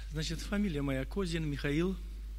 Значит, фамилия моя Козин Михаил.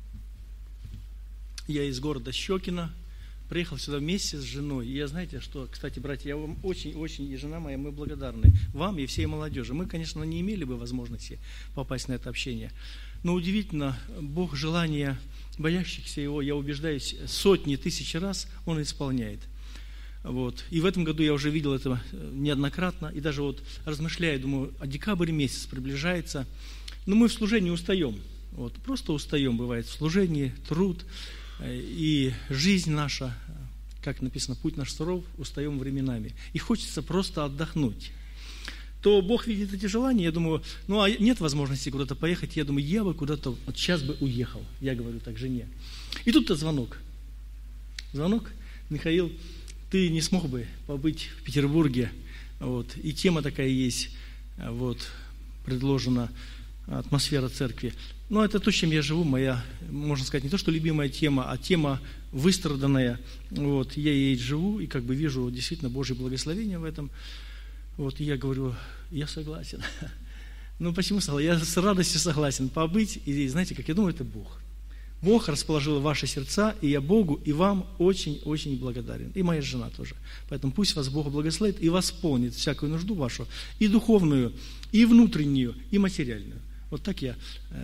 Я из города Щекино. Приехал сюда вместе с женой. И я, знаете, что, кстати, братья, я вам очень, и жена моя, мы благодарны вам и всей молодежи. Мы, конечно, не имели бы возможности попасть на это общение. Но удивительно, Бог желания боящихся Его, я убеждаюсь, сотни, тысячи раз Он исполняет. Вот. И в этом году я уже видел это неоднократно. И даже вот размышляя, думаю, декабрь месяц приближается. Но мы в служении устаем. Вот. Просто устаем, бывает, в служении, труд. И жизнь наша, как написано, путь наш суров, устаем временами. И хочется просто отдохнуть. То Бог видит эти желания, я думаю, ну а нет возможности куда-то поехать, я думаю, я бы куда-то, вот сейчас бы уехал. Я говорю так жене. И тут-то звонок. Звонок, Михаил, ты не смог бы побыть в Петербурге, вот, и тема такая есть, вот, предложена, атмосфера церкви. Но это то, чем я живу, моя, можно сказать, не то, что любимая тема, а тема выстраданная. Вот, я ей живу и как бы вижу действительно Божье благословение в этом. Вот, и я говорю, я согласен. Ну, почему согласен? Я с радостью согласен побыть. И знаете, как я думаю, это Бог. Бог расположил ваши сердца, и я Богу и вам очень благодарен. И моя жена тоже. Поэтому пусть вас Бог благословит и восполнит всякую нужду вашу, и духовную, и внутреннюю, и материальную. Вот так я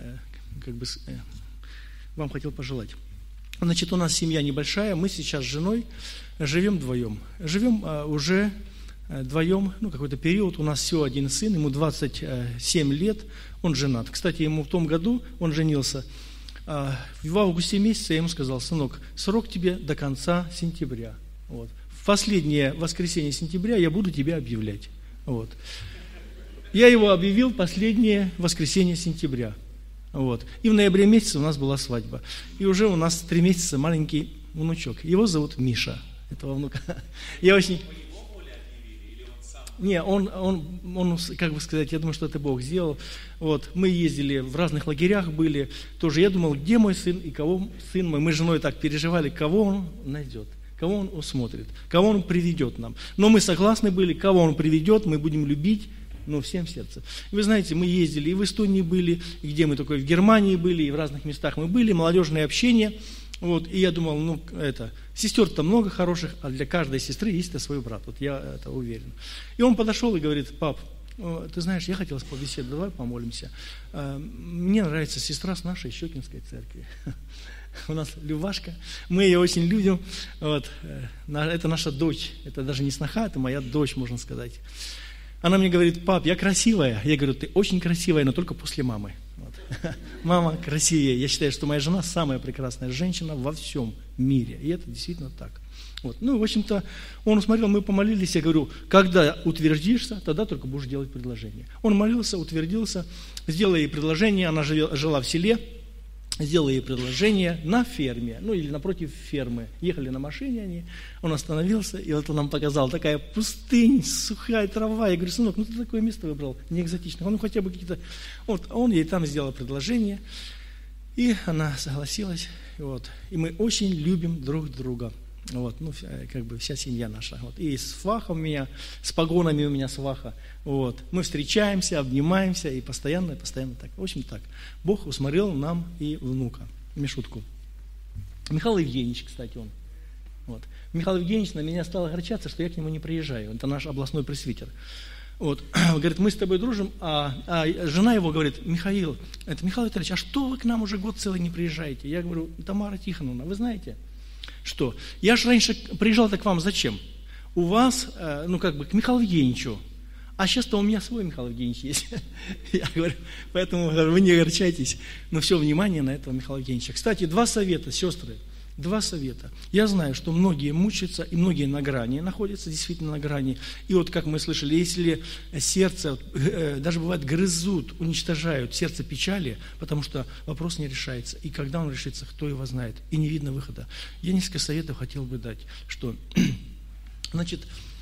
вам хотел пожелать. Значит, у нас семья небольшая, мы сейчас с женой живем вдвоем. Живем уже вдвоем, какой-то период, у нас всего один сын, ему 27 лет, он женат. Кстати, ему в том году, он женился, в августе месяце я ему сказал, сынок, срок тебе до конца сентября. Вот. В последнее воскресенье сентября я буду тебя объявлять. Вот. Я его объявил последнее воскресенье сентября. Вот. И в ноябре месяце у нас была свадьба. И уже у нас 3 месяца маленький внучок. Его зовут Миша, этого внука. Я очень... Не, он, как бы сказать, я думаю, что это Бог сделал. Вот, мы ездили в разных лагерях, были тоже. Я думал, где мой сын и кого сын мой. Мы с женой так переживали, кого он найдет, кого он усмотрит, кого он приведет нам. Но мы согласны были, кого он приведет, мы будем любить, всем сердцем. Вы знаете, мы ездили и в Эстонии были, и где мы только в Германии были, и в разных местах мы были, молодежное общение. Вот, и я думал, сестер-то много хороших, а для каждой сестры есть свой брат. Вот я это уверен. И он подошел и говорит, пап, ты знаешь, я хотел побеседовать, давай помолимся. Мне нравится сестра с нашей Щекинской церкви. У нас Любашка, мы ее очень любим. Вот, это наша дочь, это даже не сноха, это моя дочь, можно сказать. Она мне говорит, пап, я красивая. Я говорю, ты очень красивая, но только после мамы. Вот. Мама красивее. Я считаю, что моя жена самая прекрасная женщина во всем мире. И это действительно так. Вот. В общем-то, он смотрел, мы помолились. Я говорю, когда утвердишься, тогда только будешь делать предложение. Он молился, утвердился, сделал ей предложение. Она жила в селе. Сделал ей предложение на ферме, или напротив фермы. Ехали на машине они, он остановился, и вот он нам показал, такая пустынь, сухая трава. Я говорю, сынок, ты такое место выбрал, не экзотичное. Он хотя бы какие-то... Вот, он ей там сделал предложение, и она согласилась. Вот, и мы очень любим друг друга. Вот, вся семья наша. Вот. И сваха у меня, с погонами у меня сваха. Вот. Мы встречаемся, обнимаемся, и постоянно так. В общем, так. Бог усмотрел нам и внука, Мишутку. Михаил Евгеньевич, кстати, он. Вот. Михаил Евгеньевич на меня стал огорчаться, что я к нему не приезжаю. Это наш областной пресвитер. Вот. Говорит, мы с тобой дружим, а жена его говорит, Михаил Витальевич, а что вы к нам уже год целый не приезжаете? Я говорю, Тамара Тихоновна, вы знаете... Что? Я же раньше приезжал-то к вам зачем? У вас, к Михаилу Евгеньевичу. А сейчас-то у меня свой Михаил Евгеньевич есть. Я говорю, поэтому вы не огорчайтесь. Но все внимание на этого Михаила Евгеньевича. Кстати, 2 совета, сестры. 2 совета. Я знаю, что многие мучаются, и многие на грани находятся, действительно на грани. И вот, как мы слышали, если сердце, даже бывает, грызут, уничтожают сердце печали, потому что вопрос не решается. И когда он решится, кто его знает, и не видно выхода. Я несколько советов хотел бы дать, что, значит,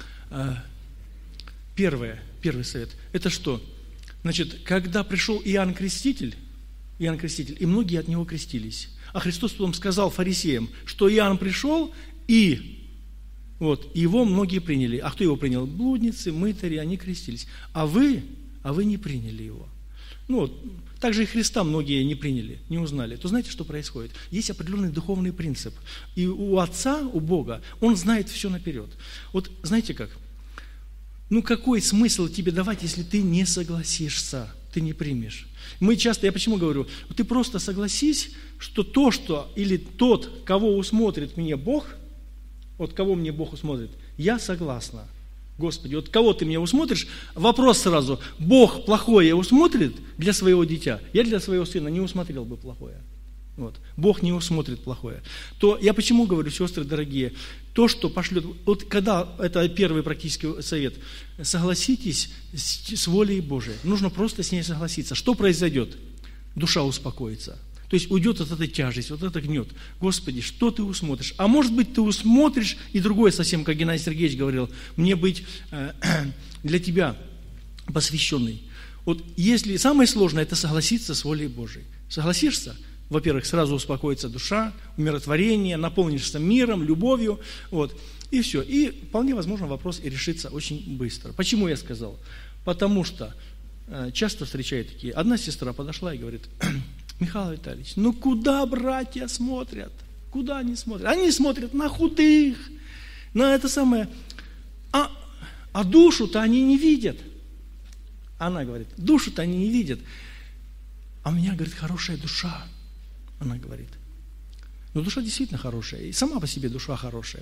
первый совет, это что? Значит, когда пришел Иоанн Креститель, и многие от него крестились. А Христос потом сказал фарисеям, что Иоанн пришел, и его многие приняли. А кто его принял? Блудницы, мытари, они крестились. А вы не приняли его. Также и Христа многие не приняли, не узнали. То знаете, что происходит? Есть определенный духовный принцип. И у Отца, у Бога, Он знает все наперед. Знаете как? Какой смысл тебе давать, если ты не согласишься, ты не примешь? Я почему говорю, ты просто согласись, что или тот, кого усмотрит мне Бог, кого мне Бог усмотрит, я согласна. Господи, кого ты меня усмотришь? Вопрос сразу, Бог плохое усмотрит для своего дитя? Я для своего сына не усмотрел бы плохое. Бог не усмотрит плохое. То я почему говорю, сестры дорогие, то, что пошлет, когда, это первый практический совет, согласитесь с волей Божией. Нужно просто с ней согласиться. Что произойдет? Душа успокоится. То есть уйдет от этой тяжести, это гнет. Господи, что ты усмотришь? А может быть, ты усмотришь, и другое совсем, как Геннадий Сергеевич говорил, мне быть для тебя посвященный. Если самое сложное, это согласиться с волей Божией. Согласишься? Во-первых, сразу успокоится душа, умиротворение, наполнишься миром, любовью, и все. И вполне возможно вопрос и решится очень быстро. Почему я сказал? Потому что часто встречаю такие. Одна сестра подошла и говорит: Михаил Витальевич, куда братья смотрят? Куда они смотрят? Они смотрят на худых, на это самое. А душу-то они не видят. Она говорит, душу-то они не видят. А у меня, говорит, хорошая душа. Она говорит. Душа действительно хорошая. И сама по себе душа хорошая.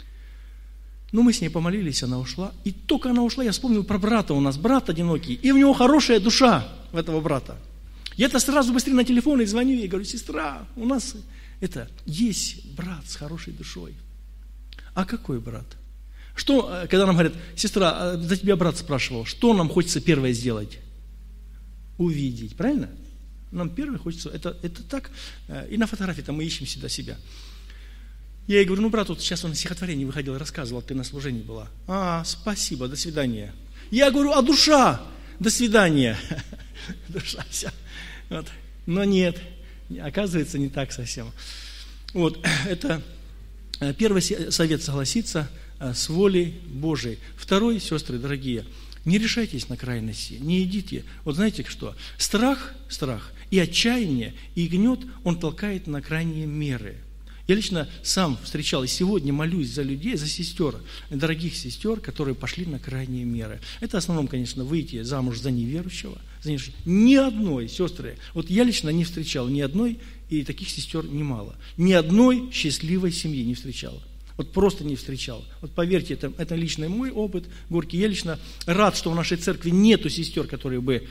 Мы с ней помолились, она ушла. И только она ушла, я вспомнил про брата у нас. Брат одинокий. И у него хорошая душа, у этого брата. Я-то сразу быстрее на телефон и звоню ей, говорю: сестра, у нас есть брат с хорошей душой. А какой брат? Когда нам говорят: сестра, за тебя брат спрашивал, что нам хочется первое сделать? Увидеть, правильно? Нам первое хочется, это так, и на фотографии-то мы ищем всегда себя. Я ей говорю: брат, сейчас он на стихотворении выходил, рассказывал, ты на служении была. Спасибо, до свидания. Я говорю: а душа? До свидания. Душа вся. Но нет, оказывается, не так совсем. Это первый совет: согласиться с волей Божией. Второй, сестры дорогие, не решайтесь на крайности, не идите. знаете что? Страх и отчаяние, и гнет, он толкает на крайние меры. Я лично сам встречал и сегодня молюсь за людей, за сестер, дорогих сестер, которые пошли на крайние меры. Это в основном, конечно, выйти замуж за неверующего. Ни одной, сестры, я лично не встречал ни одной, и таких сестер немало, ни одной счастливой семьи не встречал. Просто не встречал. Поверьте, это лично мой опыт горький. Я лично рад, что в нашей церкви нету сестер, которые бы,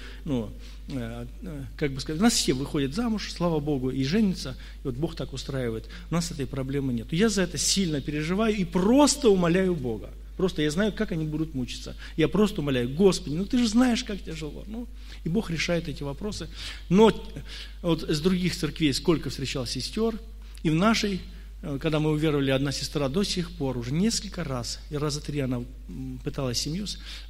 у нас все выходят замуж, слава Богу, и женятся, и Бог так устраивает. У нас этой проблемы нет. Я за это сильно переживаю и просто умоляю Бога. Просто я знаю, как они будут мучиться. Я просто умоляю: Господи, ты же знаешь, как тяжело. И Бог решает эти вопросы. Но с других церквей сколько встречал сестер, и в нашей, когда мы уверовали, одна сестра до сих пор, уже несколько раз, и раза 3 она пыталась семью,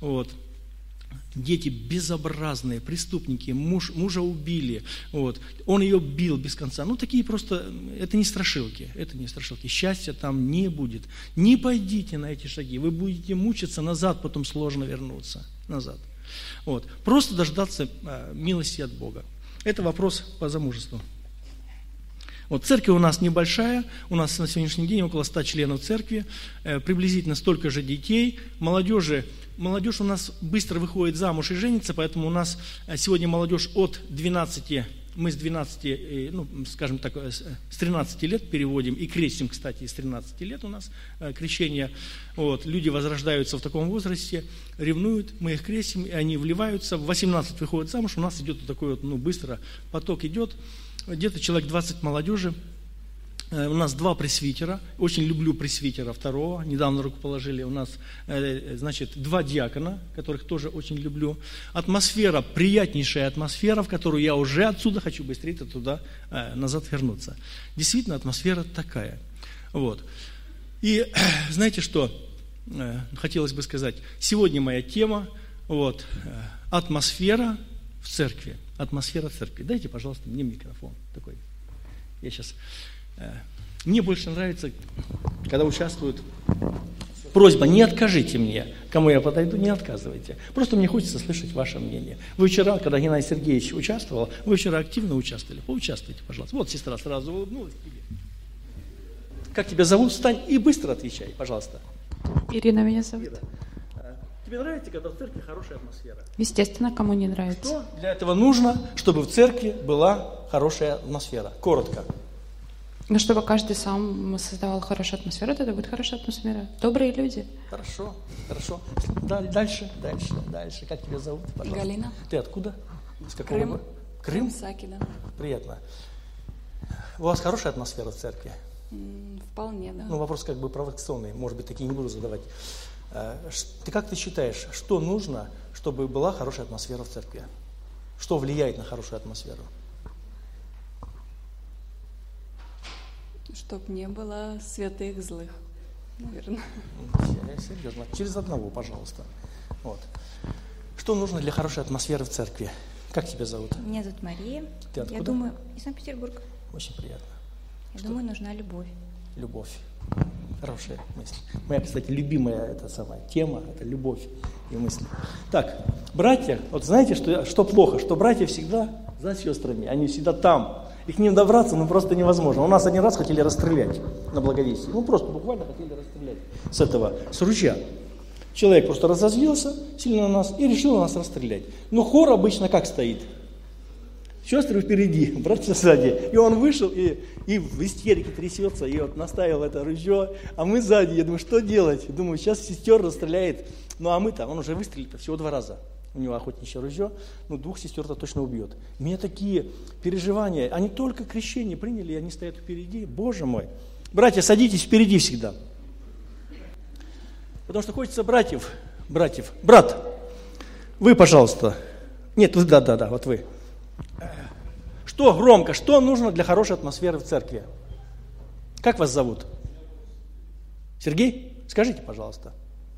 дети безобразные, преступники, мужа убили, он ее бил без конца. Такие просто, это не страшилки, счастья там не будет. Не пойдите на эти шаги, вы будете мучиться назад, потом сложно вернуться назад. Просто дождаться милости от Бога. Это вопрос по замужеству. Церковь у нас небольшая, у нас на сегодняшний день около 100 членов церкви, приблизительно столько же детей. Молодежь у нас быстро выходит замуж и женится, поэтому у нас сегодня молодежь от 12, мы с 12, скажем так, с 13 лет переводим и крестим, кстати, с 13 лет у нас крещение. Люди возрождаются в таком возрасте, ревнуют, мы их крестим, и они вливаются, в 18 выходят замуж, у нас идет такой быстро поток идет. Где-то человек 20 молодежи. У нас 2 пресвитера. Очень люблю пресвитера 2-го. Недавно руку положили. У нас, 2 диакона, которых тоже очень люблю. Атмосфера, приятнейшая атмосфера, в которую я уже отсюда хочу быстрее туда назад вернуться. Действительно, атмосфера такая. И знаете что? Хотелось бы сказать. Сегодня моя тема атмосфера в церкви. Атмосфера церкви. Дайте, пожалуйста, мне микрофон такой. Я сейчас... Мне больше нравится, когда участвуют Просьба, не откажите мне. Кому я подойду, не отказывайте. Просто мне хочется слышать ваше мнение. Вы вчера, когда Геннадий Сергеевич участвовал, вы вчера активно участвовали. Поучаствуйте, пожалуйста. Вот сестра сразу улыбнулась тебе. Как тебя зовут? Встань и быстро отвечай, пожалуйста. Ирина меня зовут. Ира. Тебе нравится, когда в церкви хорошая атмосфера? Естественно, кому не нравится. Что для этого нужно, чтобы в церкви была хорошая атмосфера? Коротко. Но чтобы каждый сам создавал хорошую атмосферу, тогда будет хорошая атмосфера. Добрые люди. Хорошо. Дальше. Как тебя зовут? Пожалуйста. Галина. Ты откуда? С какого Крым. города? Крым? Саки, да. Приятно. У вас хорошая атмосфера в церкви? Вполне, да. Ну, вопрос как бы провокационный, может быть, такие не буду задавать. Как ты считаешь, что нужно, чтобы была хорошая атмосфера в церкви? Что влияет на хорошую атмосферу? Чтоб не было святых злых, наверное. Серьезно. Через одного, пожалуйста. Вот. Что нужно для хорошей атмосферы в церкви? Как тебя зовут? Меня зовут Мария. Ты откуда? Я думаю, из Санкт-Петербурга. Очень приятно. Я думаю, нужна любовь. Любовь. Хорошая мысль. Моя, кстати, любимая тема – это любовь и мысли. Так, братья, вот знаете, что плохо? Что братья всегда за сестрами, они всегда там. И к ним добраться, просто невозможно. У нас один раз хотели расстрелять на Благовестии. Просто буквально хотели расстрелять с ружья. Человек просто разозлился сильно на нас и решил нас расстрелять. Но хор обычно как стоит? Сестры впереди, братья сзади. И он вышел и в истерике трясется, и вот наставил это ружье, а мы сзади. Я думаю, что делать? Думаю, сейчас сестер расстреляет. Ну а мы-то, он уже выстрелит всего 2 раза. У него охотничье ружье, 2 сестер-то точно убьет. У меня такие переживания, они только крещение приняли, и они стоят впереди. Боже мой. Братья, садитесь впереди всегда. Потому что хочется братьев. Брат, вы, пожалуйста. Нет, да, вот вы. Что громко, что нужно для хорошей атмосферы в церкви? Как вас зовут? Сергей? Скажите, пожалуйста.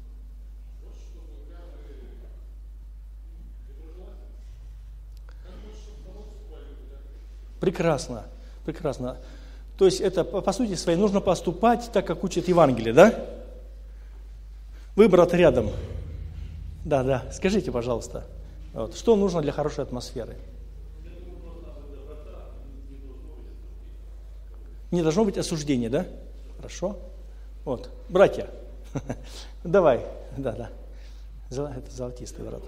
Прекрасно. То есть это, по сути своей, нужно поступать так, как учит Евангелие, да? Вы, брат, рядом. Да. Скажите, пожалуйста, что нужно для хорошей атмосферы? Не должно быть осуждения, да? Хорошо. Вот, братья, давай, да. Это золотистые врата.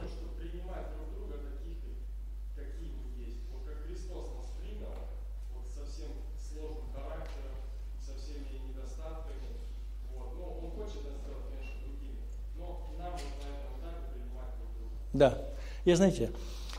Да. Знаете,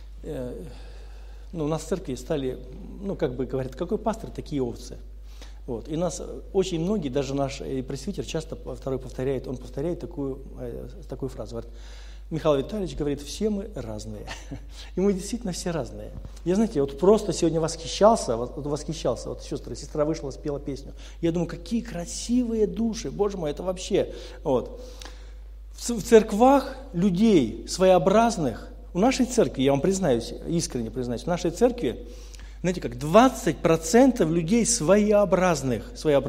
у нас в церкви стали, говорят, какой пастор, такие овцы. Вот. И нас очень многие, даже наш пресвитер часто повторяет такую фразу. Говорит, Михаил Витальевич говорит, все мы разные. И мы действительно все разные. Я, знаете, просто сегодня восхищался, сестра вышла, спела песню. Я думаю, какие красивые души, Боже мой, это вообще. Вот. В церквах людей своеобразных, у нашей церкви, я вам признаюсь, искренне признаюсь, в нашей церкви, знаете, как 20% людей своеобразных,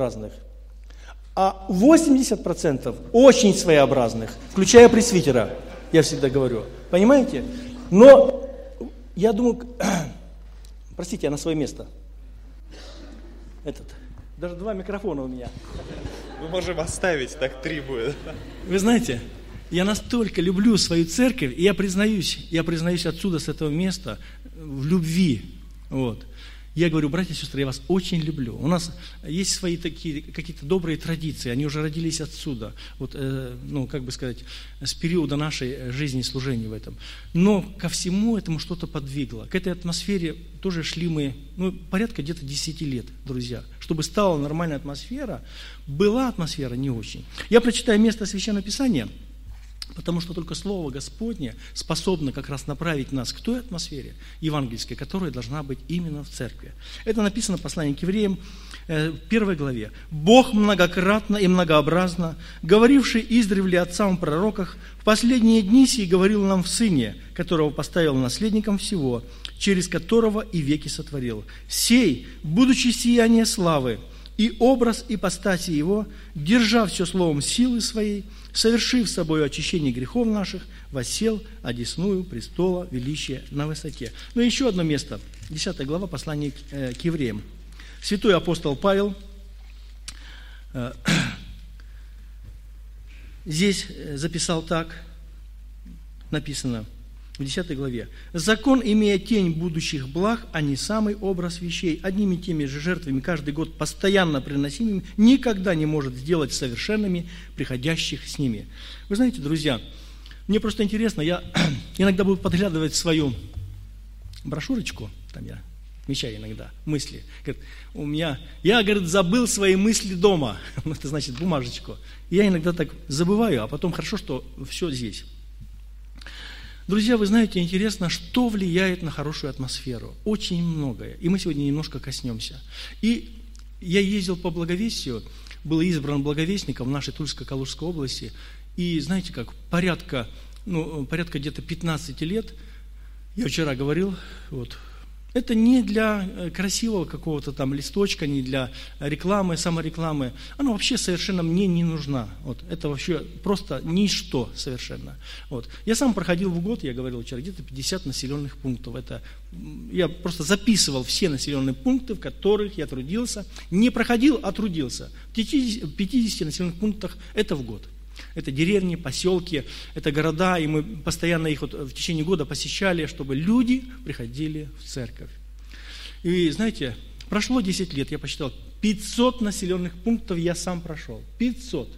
а 80% очень своеобразных, включая пресвитера, я всегда говорю. Понимаете? Но я думаю, простите, я на свое место. Даже 2 микрофона у меня. Мы можем оставить, так 3 будет. Вы знаете, я настолько люблю свою церковь, и я признаюсь отсюда, с этого места, в любви. Вот. Я говорю, братья и сестры, я вас очень люблю. У нас есть свои такие какие-то добрые традиции, они уже родились отсюда, с периода нашей жизни и служения в этом. Но ко всему этому что-то подвигло. К этой атмосфере тоже шли мы, порядка где-то 10 лет, друзья. Чтобы стала нормальная атмосфера, была атмосфера не очень. Я прочитаю место Священного Писания, потому что только Слово Господне способно как раз направить нас к той атмосфере евангельской, которая должна быть именно в церкви. Это написано в послании к Евреям, 1 главе. «Бог многократно и многообразно, говоривший издревле отцам пророках, в последние дни сии говорил нам в Сыне, которого поставил наследником всего, через которого и веки сотворил. Сей, будучи сияние славы, и образ ипостаси Его, держа все словом силы Своей, совершив собою очищение грехов наших, воссел одесную престола величия на высоте». Ну, еще одно место, 10 глава послания к евреям. Святой апостол Павел здесь записал так, написано в 10 главе. «Закон, имея тень будущих благ, а не самый образ вещей, одними и теми же жертвами каждый год постоянно приносимыми, никогда не может сделать совершенными приходящих с ними». Вы знаете, друзья, мне просто интересно, я иногда буду подглядывать свою брошюрочку, там я отмечаю иногда мысли. Говорит, я, говорит, забыл свои мысли дома. Это значит бумажечку. И я иногда так забываю, а потом хорошо, что все здесь. Друзья, вы знаете, интересно, что влияет на хорошую атмосферу. Очень многое. И мы сегодня немножко коснемся. И я ездил по Благовестию, был избран благовестником в нашей Тульско-Калужской области. И знаете как, порядка где-то 15 лет, я вчера говорил, это не для красивого какого-то там листочка, не для рекламы, саморекламы. Она вообще совершенно мне не нужна. Это вообще просто ничто совершенно. Я сам проходил в год, я говорил вчера, где-то 50 населенных пунктов. Я просто записывал все населенные пункты, в которых я трудился. Не проходил, а трудился. В 50 населенных пунктах это в год. Это деревни, поселки, это города, и мы постоянно их в течение года посещали, чтобы люди приходили в церковь. И знаете, прошло 10 лет, я посчитал, 500 населенных пунктов я сам прошел. 500.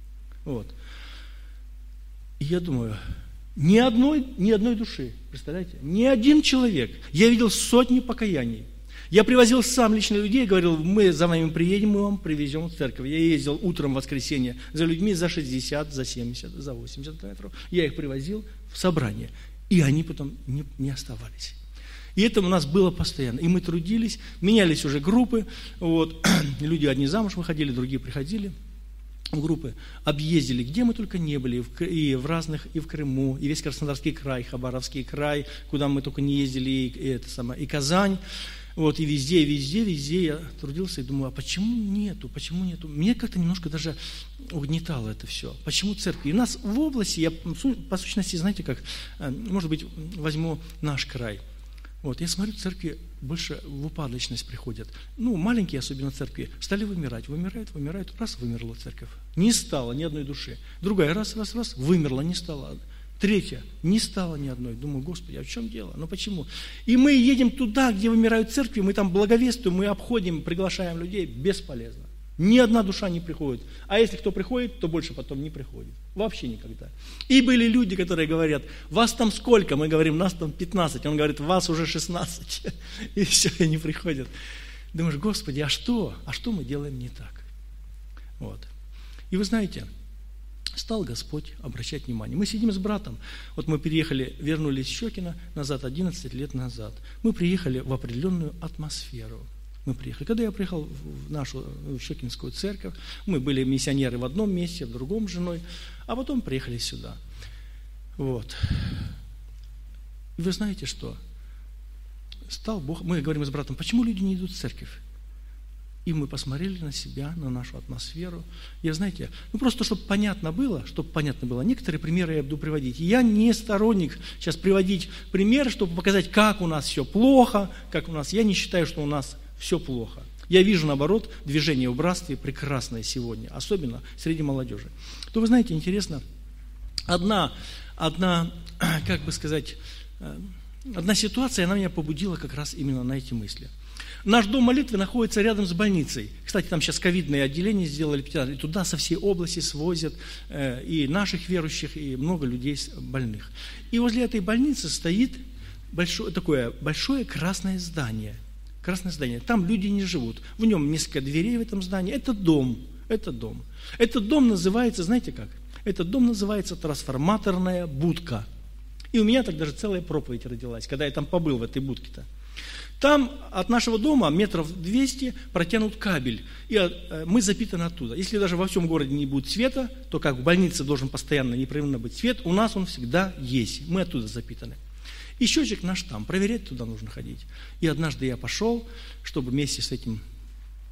И я думаю, ни одной души, представляете? Ни один человек. Я видел сотни покаяний. Я привозил сам лично людей, говорил, мы за вами приедем, мы вам привезем в церковь. Я ездил утром в воскресенье за людьми за 60, за 70, за 80 километров. Я их привозил в собрание, и они потом не оставались. И это у нас было постоянно. И мы трудились, менялись уже группы. Люди одни замуж выходили, другие приходили в группы. Объездили, где мы только не были, и в Крыму, и весь Краснодарский край, Хабаровский край, куда мы только не ездили, и Казань. И везде я трудился и думаю, а почему нету? Мне как-то немножко даже угнетало это все. Почему церкви? И у нас в области, я по сущности, знаете как, может быть, возьму наш край. Я смотрю, церкви больше в упадочность приходят. Маленькие, особенно церкви, стали вымирать. Вымирают, раз, вымерла церковь. Не стало ни одной души. Другая, раз, вымерла, не стало. Третья, не стало ни одной. Думаю, Господи, а в чем дело? Почему? И мы едем туда, где вымирают церкви, мы там благовествуем, мы обходим, приглашаем людей, бесполезно. Ни одна душа не приходит. А если кто приходит, то больше потом не приходит. Вообще никогда. И были люди, которые говорят, вас там сколько? Мы говорим, нас там 15. Он говорит, вас уже 16. И все, и не приходят. Думаешь, Господи, а что? А что мы делаем не так? И вы знаете, стал Господь обращать внимание. Мы сидим с братом, мы переехали, вернулись с Щекина назад, 11 лет назад. Мы приехали в определенную атмосферу. Когда я приехал в нашу Щекинскую церковь, мы были миссионеры в одном месте, в другом с женой, а потом приехали сюда. И вы знаете что? Стал Бог, мы говорим с братом, почему люди не идут в церковь? И мы посмотрели на себя, на нашу атмосферу. И знаете, просто чтобы понятно было, некоторые примеры я буду приводить. Я не сторонник сейчас приводить примеры, чтобы показать, как у нас все плохо, я не считаю, что у нас все плохо. Я вижу, наоборот, движение в братстве прекрасное сегодня, особенно среди молодежи. То вы знаете, интересно, одна ситуация, она меня побудила как раз именно на эти мысли. Наш дом молитвы находится рядом с больницей. Кстати, там сейчас ковидное отделение сделали, и туда со всей области свозят и наших верующих, и много людей больных. И возле этой больницы стоит большое красное здание. Там люди не живут. В нем несколько дверей в этом здании. Это дом. Этот дом называется, знаете как? Этот дом называется трансформаторная будка. И у меня так даже целая проповедь родилась, когда я там побыл в этой будке-то. Там от нашего дома метров 200 протянут кабель, и мы запитаны оттуда. Если даже во всем городе не будет света, то как в больнице должен постоянно непрерывно быть свет, у нас он всегда есть, мы оттуда запитаны. И счетчик наш там, проверять туда нужно ходить. И однажды я пошел, чтобы вместе с этим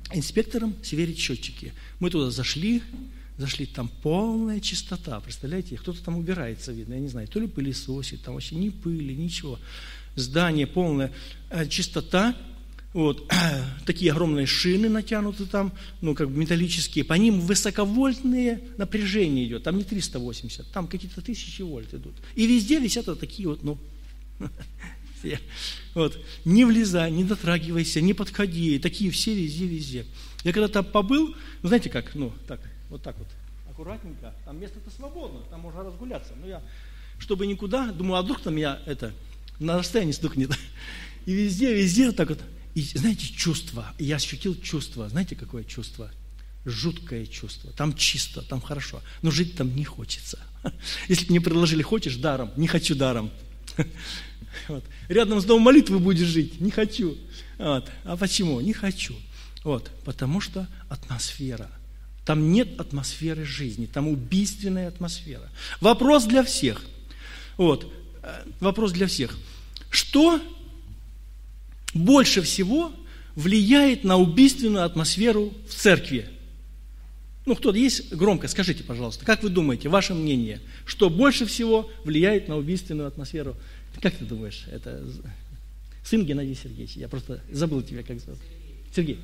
инспектором сверить счетчики. Мы туда зашли, там полная чистота, представляете, кто-то там убирается, видно, я не знаю, то ли пылесосит, там вообще ни пыли, ничего. Здание полная чистота, вот, такие огромные шины натянуты там, металлические, по ним высоковольтные напряжение идет, там не 380, там какие-то 1000 вольт идут. И везде висят вот такие вот, все. Вот, не влезай, не дотрагивайся, не подходи, такие все везде. Я когда там побыл, знаете как, вот так вот, аккуратненько, там место-то свободно, там можно разгуляться. Но я, чтобы никуда, думаю, а вдруг там меня на расстоянии стукнет. И везде вот так вот. И знаете, чувство, я ощутил чувство, знаете, какое чувство? Жуткое чувство. Там чисто, там хорошо, но жить там не хочется. Если бы мне предложили, хочешь даром, не хочу даром. Вот. Рядом с домом молитвы будешь жить, не хочу. Вот. А почему? Не хочу. Вот. Потому что атмосфера. Там нет атмосферы жизни, там убийственная атмосфера. Вопрос для всех. Вот. Вопрос для всех. Что больше всего влияет на убийственную атмосферу в церкви? Кто-то есть? Громко скажите, пожалуйста. Как вы думаете, ваше мнение, что больше всего влияет на убийственную атмосферу? Как ты думаешь? Это сын Геннадия Сергеевича. Я просто забыл тебя, как зовут. Сергей.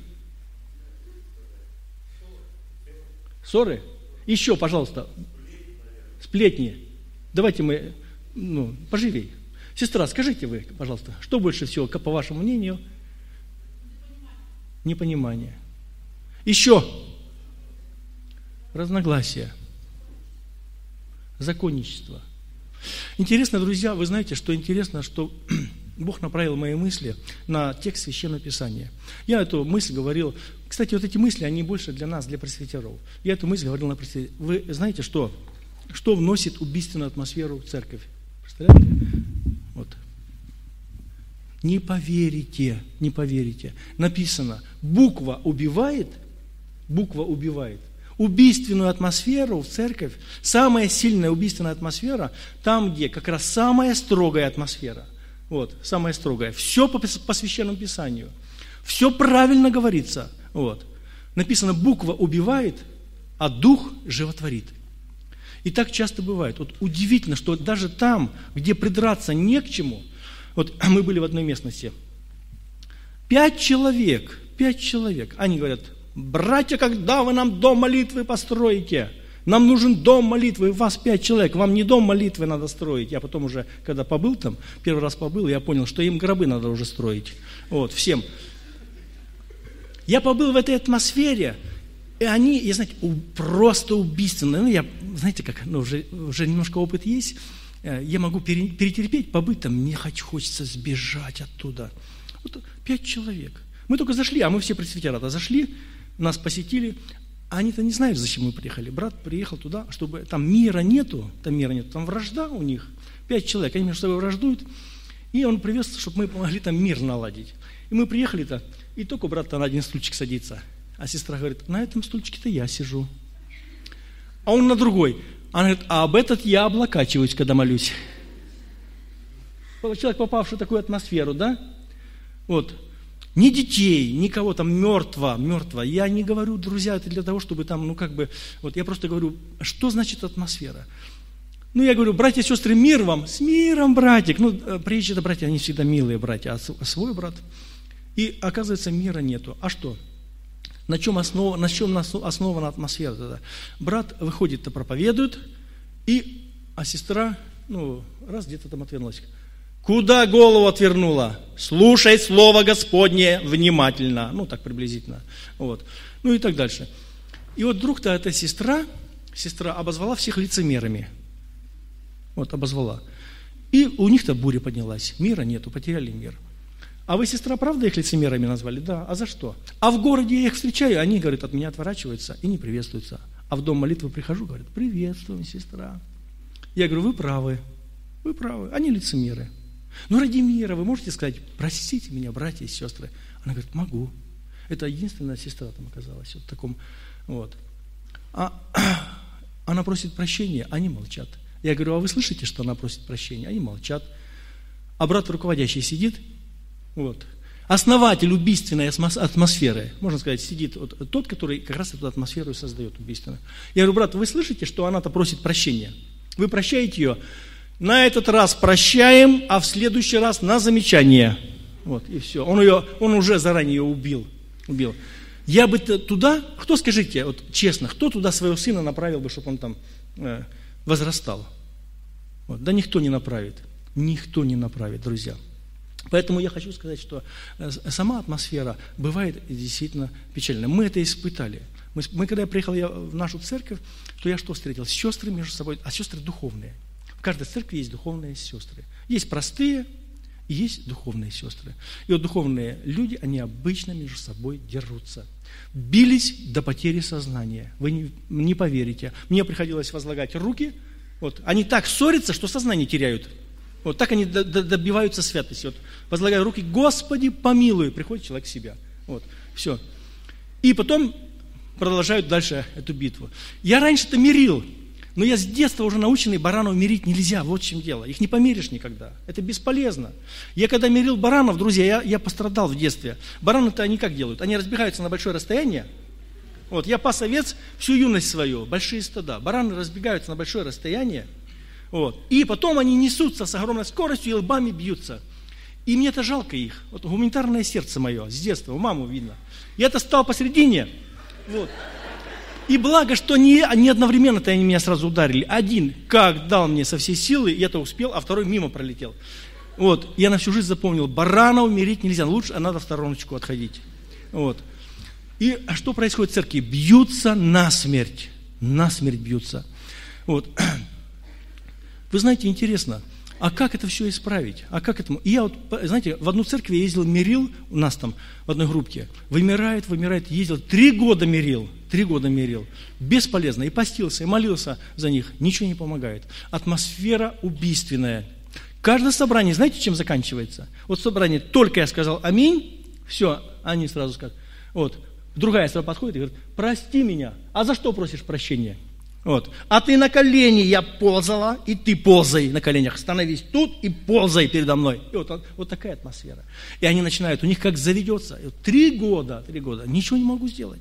Ссоры? Еще, пожалуйста. Сплетни. Давайте мы, поживей. Сестра, скажите вы, пожалуйста, что больше всего, по вашему мнению? Непонимание. Еще. Разногласия. Законничество. Интересно, друзья, вы знаете, что интересно, что Бог направил мои мысли на текст Священного Писания. Я эту мысль говорил, кстати, вот эти мысли, они больше для нас, для пресвитеров. Я эту мысль говорил на пресвитеров. Вы знаете, что вносит убийственную атмосферу в церковь? Представляете? Вот. Не поверите. Написано, буква убивает. Убийственную атмосферу в церковь, самая сильная убийственная атмосфера, там, где как раз самая строгая атмосфера. Вот, самая строгая. Все по Священному Писанию. Все правильно говорится. Вот. Написано, буква убивает, а дух животворит. И так часто бывает. Вот удивительно, что даже там, где придраться не к чему, вот мы были в одной местности, 5 человек, они говорят, братья, когда вы нам дом молитвы построите? Нам нужен дом молитвы, у вас 5 человек, вам не дом молитвы надо строить. Я потом уже, когда побыл там, первый раз побыл, я понял, что им гробы надо уже строить. Вот, всем. Я побыл в этой атмосфере, и они, знаете, просто убийственные. Знаете, как, уже немножко опыт есть, я могу перетерпеть, побыть там, мне хочется сбежать оттуда. Вот 5 человек. Мы только зашли, а мы все пресвитера-то зашли, нас посетили, а они-то не знают, зачем мы приехали. Брат приехал туда, чтобы там мира нету, там вражда у них. 5 человек, они между собой враждуют, и он привез, чтобы мы помогли там мир наладить. И мы приехали-то, и только брат-то на один стульчик садится, а сестра говорит, на этом стульчике-то я сижу. А он на другой. Она говорит, а об этот я облокачиваюсь, когда молюсь. Человек, попавший в такую атмосферу, да? Вот. Ни детей, никого там мертво. Я не говорю, друзья, это для того, чтобы там, вот я просто говорю, что значит атмосфера? Я говорю, братья и сестры, мир вам, с миром, братик. Приезжие братья, они всегда милые братья, а свой брат. И оказывается, мира нету. А что? На чем основана атмосфера тогда? Брат выходит-то проповедует, а сестра, раз где-то там отвернулась. Куда голову отвернула? Слушай Слово Господне внимательно. Так приблизительно. Вот. И так дальше. И вот вдруг-то эта сестра обозвала всех лицемерами. Вот, обозвала. И у них-то буря поднялась. Мира нету, потеряли мир. А вы, сестра, правда их лицемерами назвали? Да. А за что? А в городе я их встречаю, они, говорят, от меня отворачиваются и не приветствуются. А в дом молитвы прихожу, говорят, приветствуем, сестра. Я говорю, вы правы. Они лицемеры. Ради мира вы можете сказать, простите меня, братья и сестры? Она говорит, могу. Это единственная сестра там оказалась. Вот таком, вот. Она просит прощения, они молчат. Я говорю, а вы слышите, что она просит прощения? Они молчат. А брат руководящий сидит, вот. основатель убийственной атмосферы, можно сказать, сидит вот тот, который как раз эту атмосферу и создает убийственную. Я говорю, брат, вы слышите, что она-то просит прощения? Вы прощаете ее? На этот раз прощаем, а в следующий раз на замечание. Вот, и все. Он уже заранее ее убил. Я бы туда, кто, скажите, вот честно, кто туда своего сына направил бы, чтобы он там возрастал? Вот, да никто не направит. Никто не направит, друзья. Поэтому я хочу сказать, что сама атмосфера бывает действительно печальная. Мы это испытали. Когда я приехал в нашу церковь, то я что встретил? Сестры между собой, а сестры духовные. В каждой церкви есть духовные сестры. Есть простые, и есть духовные сестры. И вот духовные люди, они обычно между собой дерутся. Бились до потери сознания. Вы не поверите. Мне приходилось возлагать руки. Вот, они так ссорятся, что сознание теряют. Вот так они добиваются святости. Вот, возлагаю руки, Господи, помилуй. Приходит человек в себя. Вот, все. И потом продолжают дальше эту битву. Я раньше-то мирил. Но я с детства уже наученный, баранов мирить нельзя, вот в чем дело. Их не помиришь никогда, это бесполезно. Я когда мирил баранов, друзья, я пострадал в детстве. Бараны-то они как делают? Они разбегаются на большое расстояние. Вот, я пас овец всю юность свою, большие стада. Бараны разбегаются на большое расстояние. Вот, и потом они несутся с огромной скоростью и лбами бьются. И мне это жалко их. Вот гуманитарное сердце мое, с детства, маму видно. Я-то стал посередине. Вот. И благо, что не одновременно-то они меня сразу ударили. Один как дал мне со всей силы, я-то успел, а второй мимо пролетел. Вот, я на всю жизнь запомнил, баранов мирить нельзя, лучше надо в стороночку отходить. Вот. И что происходит в церкви? Бьются насмерть бьются. Вот. Вы знаете, интересно, а как это все исправить? А как этому? И я вот, знаете, в одну церковь я ездил, мирил, у нас там в одной группе, вымирает, ездил, 3 года мирил, бесполезно, и постился, и молился за них, ничего не помогает. Атмосфера убийственная. Каждое собрание, знаете, чем заканчивается? Вот собрание, только я сказал аминь, все, они сразу скажут, вот, другая сестра подходит и говорит, прости меня, а за что просишь прощения? Вот. А ты на колени я ползала, и ты ползай на коленях. Становись тут и ползай передо мной. И вот такая атмосфера. И они начинают, у них как заведется. 3 года, ничего не могу сделать.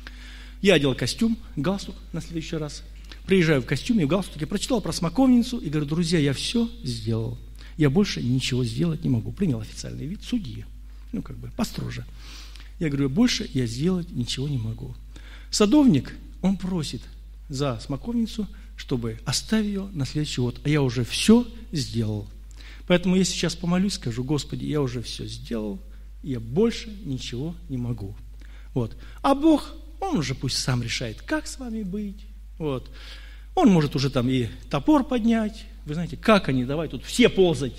Я одел костюм, галстук на следующий раз. Приезжаю в костюме и в галстуке, прочитал про смоковницу и говорю, друзья, я все сделал. Я больше ничего сделать не могу. Принял официальный вид судьи. Построже. Я говорю, больше я сделать ничего не могу. Садовник, он просит за смоковницу, чтобы оставить ее на следующий год. А я уже все сделал. Поэтому я сейчас помолюсь, скажу, Господи, я уже все сделал, я больше ничего не могу. Вот. А Бог, Он уже пусть сам решает, как с вами быть. Вот. Он может уже там и топор поднять. Вы знаете, как они, давай тут все ползать,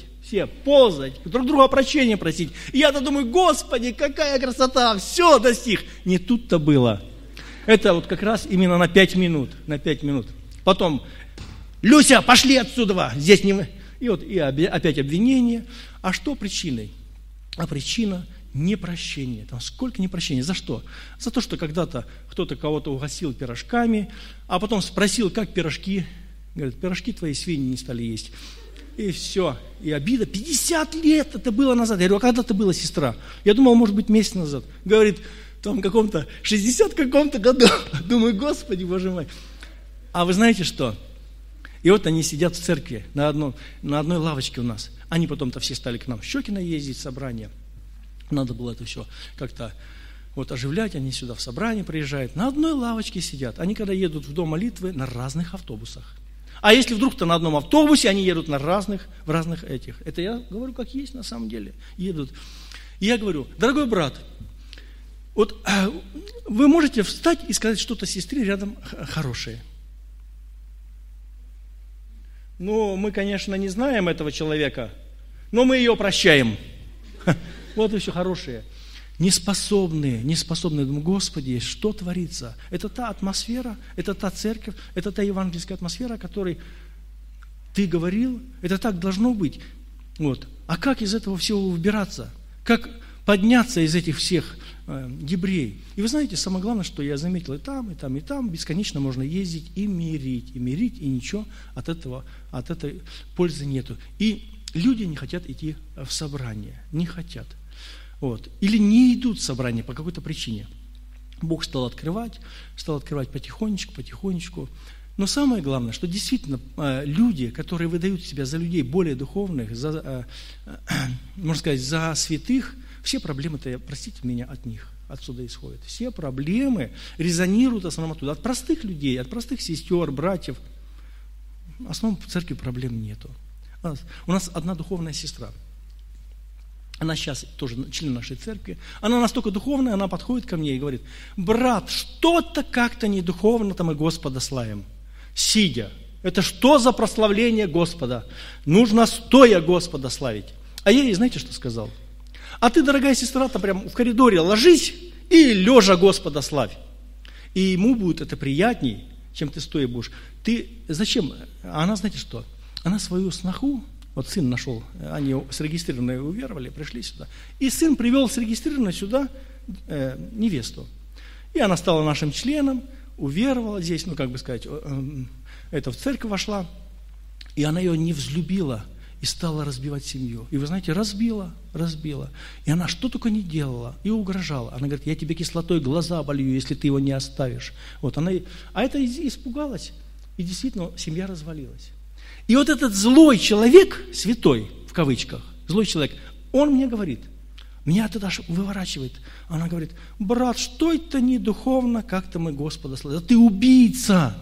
друг друга прощения просить. И я-то думаю, Господи, какая красота, все достиг. Не тут-то было. Это вот как раз именно на 5 минут. Потом, Люся, пошли отсюда, здесь не... И вот и опять обвинение. А что причиной? А причина непрощения. Там сколько непрощения? За что? За то, что когда-то кто-то кого-то угостил пирожками, а потом спросил, как пирожки. Говорит, пирожки твои свиньи не стали есть. И все. И обида. 50 лет это было назад. Я говорю, а когда это было, сестра? Я думал, может быть, месяц назад. Говорит, там каком-то 60 каком-то году. Думаю, Господи, Боже мой. А вы знаете что? И вот они сидят в церкви на одной лавочке у нас. Они потом-то все стали к нам в Щекино ездить, в собрание. Надо было это все как-то вот оживлять. Они сюда в собрание приезжают. На одной лавочке сидят. Они когда едут в дом молитвы, на разных автобусах. А если вдруг-то на одном автобусе, они едут в разных этих. Это я говорю, как есть на самом деле. Едут. И я говорю, дорогой брат, вот вы можете встать и сказать что-то сестре рядом хорошее. Ну, мы, конечно, не знаем этого человека, но мы ее прощаем. Вот и все хорошее. Неспособные. Думаю, Господи, что творится? Это та атмосфера, это та церковь, это та евангельская атмосфера, о которой ты говорил, это так должно быть. Вот. А как из этого всего выбираться? Как подняться из этих всех дебрей? И вы знаете, самое главное, что я заметил, и там бесконечно можно ездить и мирить, и ничего от этой пользы нету. И люди не хотят идти в собрание, не хотят. Вот. Или не идут в собрание по какой-то причине. Бог стал открывать потихонечку. Но самое главное, что действительно люди, которые выдают себя за людей более духовных, можно сказать, за святых, все проблемы-то, простите меня, от них, отсюда исходят. Все проблемы резонируют в основном оттуда. От простых людей, от простых сестер, братьев. В основном в церкви проблем нету. У нас одна духовная сестра. Она сейчас тоже член нашей церкви. Она настолько духовная, она подходит ко мне и говорит: брат, что-то как-то не духовно-то мы Господа славим. Сидя. Это что за прославление Господа? Нужно стоя Господа славить. А я ей, знаете, что сказал? А ты, дорогая сестра, там прям в коридоре ложись и лежа Господа славь. И ему будет это приятней, чем ты стоя будешь. Ты зачем? Она, знаете что? Она свою сноху, вот сын нашел, они зарегистрированные уверовали, пришли сюда. И сын привел зарегистрированную сюда невесту. И она стала нашим членом, уверовала здесь, это в церковь вошла. И она ее не взлюбила и стала разбивать семью. И вы знаете, разбила. И она что только не делала, и угрожала. Она говорит: я тебе кислотой глаза болью, если ты его не оставишь. А это испугалась. И действительно, семья развалилась. И вот этот злой человек, святой, в кавычках, злой человек, он мне говорит, меня это даже выворачивает. Она говорит: брат, что это не духовно, как-то мы Господа славим. Да ты убийца.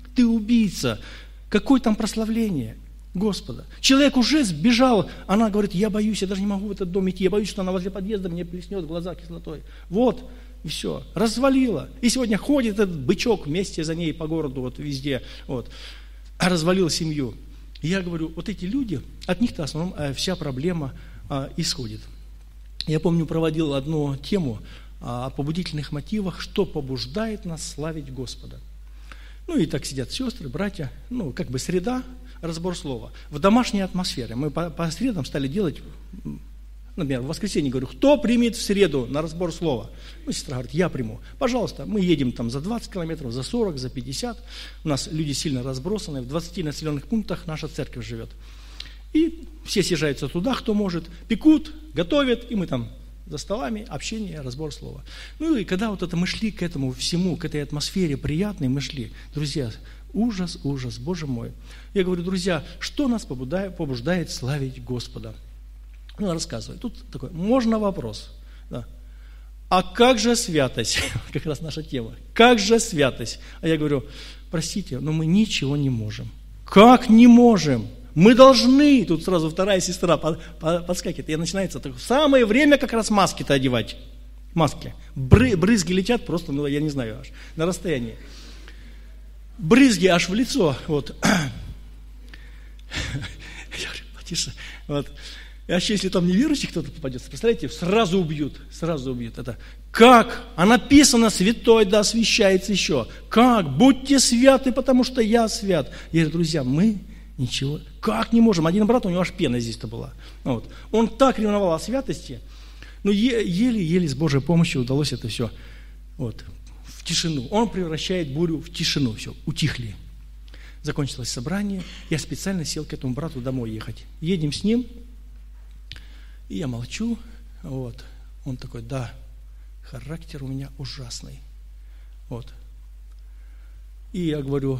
Какое там прославление Господа? Человек уже сбежал. Она говорит: я боюсь, я даже не могу в этот дом идти. Я боюсь, что она возле подъезда мне плеснет в глаза кислотой. Вот, и все. Развалила. И сегодня ходит этот бычок вместе за ней по городу, вот везде. Вот. Развалил семью. И я говорю, вот эти люди, от них-то в основном вся проблема исходит. Я помню, проводил одну тему о побудительных мотивах, что побуждает нас славить Господа. И так сидят сестры, братья, среда, разбор слова. В домашней атмосфере. Мы по средам стали делать, например, в воскресенье говорю: кто примет в среду на разбор слова? Сестра говорит: я приму. Пожалуйста, мы едем там за 20 километров, за 40, за 50. У нас люди сильно разбросаны, в 20 населенных пунктах наша церковь живет. И все съезжаются туда, кто может, пекут, готовят, и мы там за столами, общение, разбор слова. И когда вот это мы шли к этому всему, к этой атмосфере приятной, мы шли, друзья, ужас, Боже мой. Я говорю: друзья, что нас побуждает славить Господа? Рассказывай. Тут такой, можно вопрос? Да. А как же святость? Как раз наша тема. Как же святость? А я говорю: простите, но мы ничего не можем. Как не можем? Мы должны, тут сразу вторая сестра подскакивает, и начинается в самое время как раз маски-то одевать. Маски. Брызги летят просто, я не знаю, аж на расстоянии. Брызги аж в лицо. Вот. Я говорю: потише. Вот. А еще если там неверующий кто-то попадется, представляете, сразу убьют. Это как? А написано: святой да освящается еще. Как? Будьте святы, потому что я свят. Я говорю: друзья, мы ничего, как не можем. Один брат, у него аж пена здесь-то была. Вот. Он так ревновал о святости, но еле-еле с Божьей помощью удалось это все в тишину. Он превращает бурю в тишину. Все, утихли. Закончилось собрание. Я специально сел к этому брату домой ехать. Едем с ним, и я молчу. Вот. Он такой: да, характер у меня ужасный. Вот. И я говорю: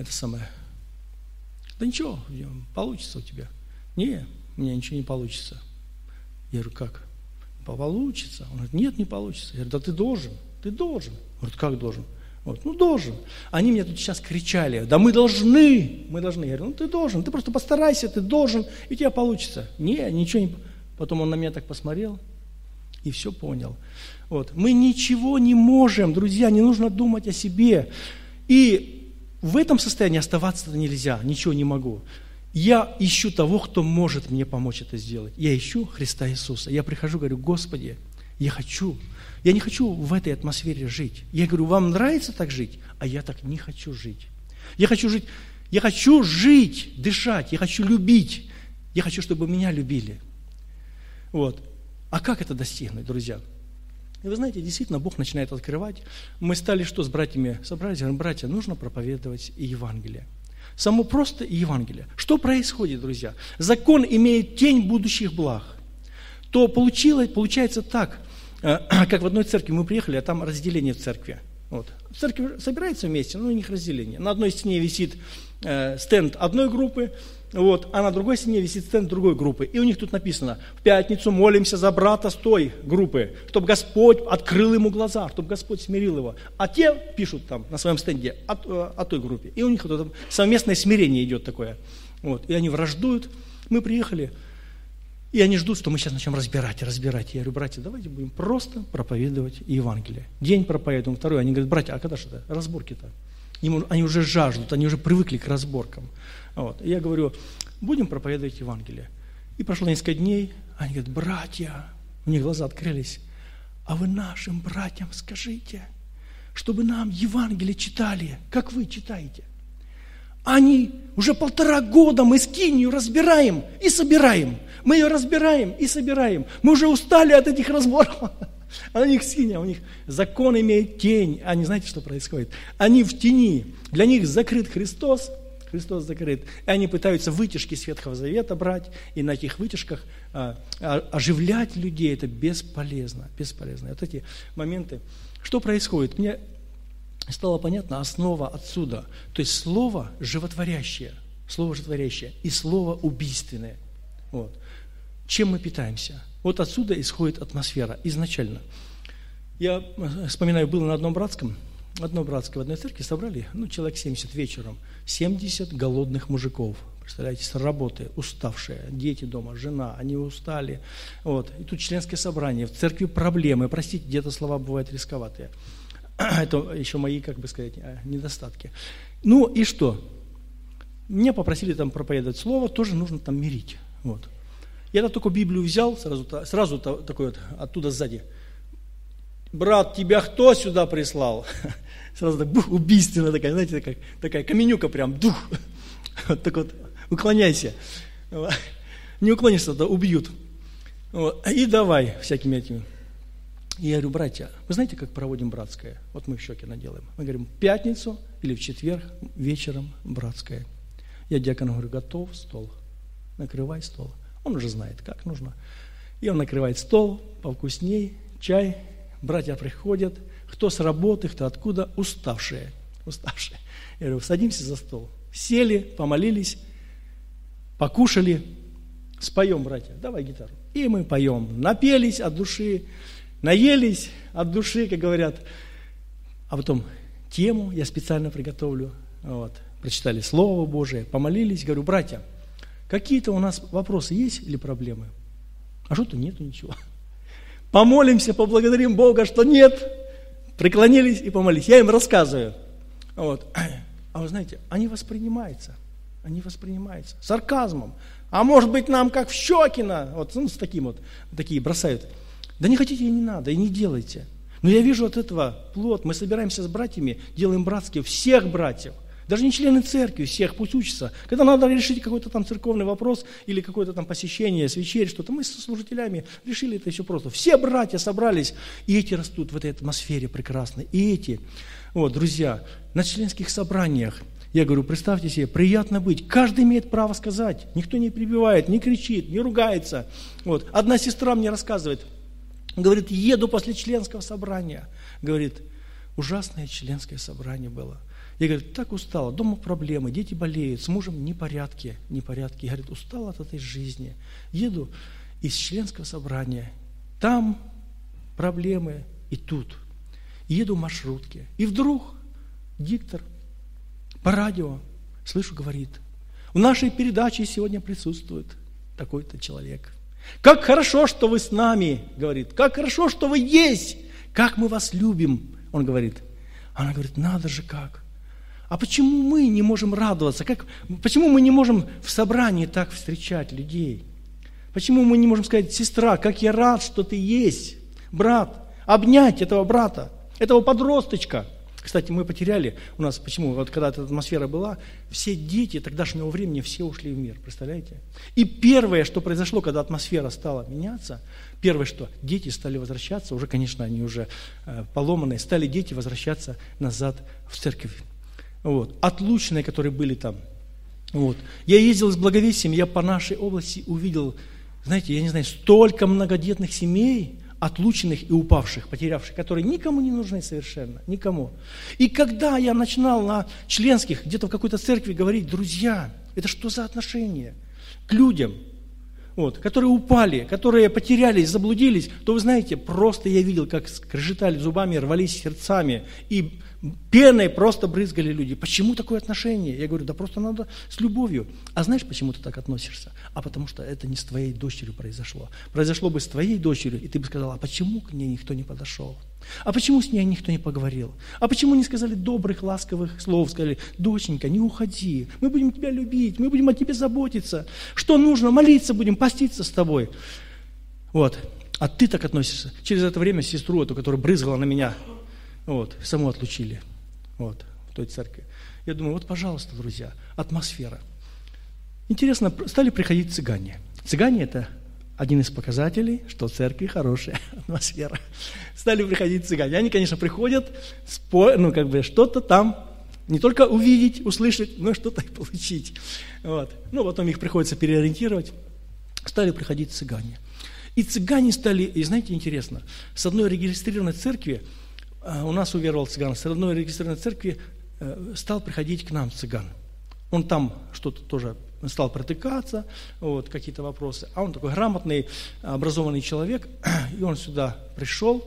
да ничего, получится у тебя. Не, у меня ничего не получится. Я говорю: как? Получится? Он говорит: нет, не получится. Я говорю: да ты должен. Он говорит: как должен? Вот, должен. Они мне тут сейчас кричали: да мы должны. Я говорю: ты должен, ты просто постарайся, ты должен, и у тебя получится. Не, ничего не... Потом он на меня так посмотрел и все понял. Вот. Мы ничего не можем, друзья, не нужно думать о себе. И в этом состоянии оставаться нельзя, ничего не могу. Я ищу того, кто может мне помочь это сделать. Я ищу Христа Иисуса. Я прихожу, говорю: Господи, я не хочу в этой атмосфере жить. Я говорю: вам нравится так жить? А я так не хочу жить. Я хочу жить, дышать, я хочу любить. Я хочу, чтобы меня любили. Вот. А как это достигнуть, друзья? И вы знаете, действительно, Бог начинает открывать. Мы стали с братьями собрались, говорим: братья, нужно проповедовать и Евангелие. Само просто Евангелие. Что происходит, друзья? Закон имеет тень будущих благ. то получается так, как в одной церкви мы приехали, а там разделение в церкви. Вот. В церкви собираются вместе, но у них разделение. На одной стене висит стенд одной группы, вот, а на другой стене висит стенд другой группы. И у них тут написано: в пятницу молимся за брата с той группы, чтобы Господь открыл ему глаза, чтобы Господь смирил его. А те пишут там на своем стенде о той группе. И у них вот совместное смирение идет такое. Вот. И они враждуют. Мы приехали, и они ждут, что мы сейчас начнем разбирать. Я говорю: братья, давайте будем просто проповедовать Евангелие. День проповедуем, второй. Они говорят: братья, а когда же это? Разборки-то? Они уже жаждут, они уже привыкли к разборкам. Вот. И я говорю: будем проповедовать Евангелие. И прошло несколько дней, они говорят: братья, у них глаза открылись, а вы нашим братьям скажите, чтобы нам Евангелие читали, как вы читаете. Они уже 1,5 года мы скинию разбираем и собираем. Мы ее разбираем и собираем. Мы уже устали от этих разборов. А у них скиния, у них закон имеет тень. Они, знаете, что происходит? Они в тени. Для них закрыт Христос закрыт. И они пытаются вытяжки с Ветхого Завета брать, и на этих вытяжках оживлять людей. Это бесполезно. Вот эти моменты. Что происходит? Мне стало понятно основа отсюда. То есть слово животворящее и слово убийственное. Вот. Чем мы питаемся? Вот отсюда исходит атмосфера изначально. Я вспоминаю, было на одной братской, в одной церкви собрали, человек 70 вечером, 70 голодных мужиков, представляете, с работы, уставшие, дети дома, жена, они устали. Вот. И тут членское собрание, в церкви проблемы, простите, где-то слова бывают рисковатые. Это еще мои, недостатки. И что? Меня попросили там проповедовать слово, тоже нужно там мирить. Вот. Я только Библию взял, сразу такой вот оттуда сзади: брат, тебя кто сюда прислал? Сразу так, убийственно такая, знаете, такая каменюка прям, вот так вот, уклоняйся. Не уклонишься, то убьют. И давай всякими этими. И я говорю: братья, вы знаете, как проводим братское? Вот мы в Щекино делаем. Мы говорим: в пятницу или в четверг вечером братское. Я диакону говорю: готов стол, накрывай стол. Он уже знает, как нужно. И он накрывает стол, повкусней, чай. Братья приходят, кто с работы, кто откуда, уставшие. Я говорю: садимся за стол. Сели, помолились, покушали, споем, братья, давай гитару. И мы поем. Напелись от души, наелись от души, как говорят. А потом тему я специально приготовлю. Вот. Прочитали Слово Божие, помолились. Говорю: братья, какие-то у нас вопросы есть или проблемы? А что-то нету ничего. Помолимся, поблагодарим Бога, что нет. Преклонились и помолились. Я им рассказываю. Вот. А вы знаете, они воспринимаются сарказмом. А может быть, нам как в Щекино, вот, с таким вот, такие бросают. Да не хотите и не надо, и не делайте. Но я вижу от этого плод. Мы собираемся с братьями, делаем братские, всех братьев. Даже не члены церкви, всех пусть учатся. Когда надо решить какой-то там церковный вопрос или какое-то там посещение, свечерь, что-то, мы со служителями решили это еще просто. Все братья собрались, и эти растут в этой атмосфере прекрасной. И эти, вот, друзья, на членских собраниях, я говорю, представьте себе, приятно быть. Каждый имеет право сказать. Никто не прибивает, не кричит, не ругается. Вот. Одна сестра мне рассказывает, говорит: еду после членского собрания. Говорит: ужасное членское собрание было. Я говорю: так устала, дома проблемы, дети болеют, с мужем непорядки. Я говорю: устала от этой жизни. Еду из членского собрания, там проблемы и тут. Еду в маршрутке. И вдруг диктор по радио, слышу, говорит: в нашей передаче сегодня присутствует такой-то человек. Как хорошо, что вы с нами, говорит, как хорошо, что вы есть, как мы вас любим, он говорит. Она говорит: надо же как. А почему мы не можем радоваться? Почему мы не можем в собрании так встречать людей? Почему мы не можем сказать: сестра, как я рад, что ты есть, брат, обнять этого брата, этого подросточка. Кстати, мы потеряли, у нас, почему, вот когда эта атмосфера была, все дети тогдашнего времени, все ушли в мир, представляете? И первое, что произошло, когда атмосфера стала меняться, первое, что дети стали возвращаться, уже, конечно, они уже поломанные, стали дети возвращаться назад в церковь. Вот. Отлученные, которые были там. Вот. Я ездил с благовестием, я по нашей области увидел знаете, я не знаю, столько многодетных семей, отлученных и упавших, потерявших, которые никому не нужны совершенно, никому. И когда я начинал на членских, где-то в какой-то церкви говорить, друзья, это что за отношение к людям, вот, которые упали, которые потерялись, заблудились, то вы знаете, просто я видел, как скрежетали зубами, рвались сердцами, и пеной просто брызгали люди. Почему такое отношение? Я говорю, да просто надо с любовью. А знаешь, почему ты так относишься? А потому что это не с твоей дочерью произошло. Произошло бы с твоей дочерью, и ты бы сказала, а почему к ней никто не подошел? А почему с ней никто не поговорил? А почему не сказали добрых, ласковых слов? Сказали, доченька, не уходи, мы будем тебя любить, мы будем о тебе заботиться. Что нужно? Молиться будем, поститься с тобой. Вот. А ты так относишься. Через это время сестру эту, которая брызгала на меня, вот, саму отлучили, вот, в той церкви. Я думаю, вот, пожалуйста, друзья, атмосфера. Интересно, стали приходить цыгане. Цыгане – это один из показателей, что в церкви хорошая атмосфера. Стали приходить цыгане. Они, конечно, приходят, что-то там, не только увидеть, услышать, но что-то и получить. Вот. Ну, потом их приходится переориентировать. Стали приходить цыгане. И цыгане стали, и знаете, интересно, с одной регистрированной церкви, у нас уверовал цыган, с одной регистрированной церкви стал приходить к нам цыган. Он там что-то тоже стал протыкаться, вот, какие-то вопросы. А он такой грамотный, образованный человек, и он сюда пришел,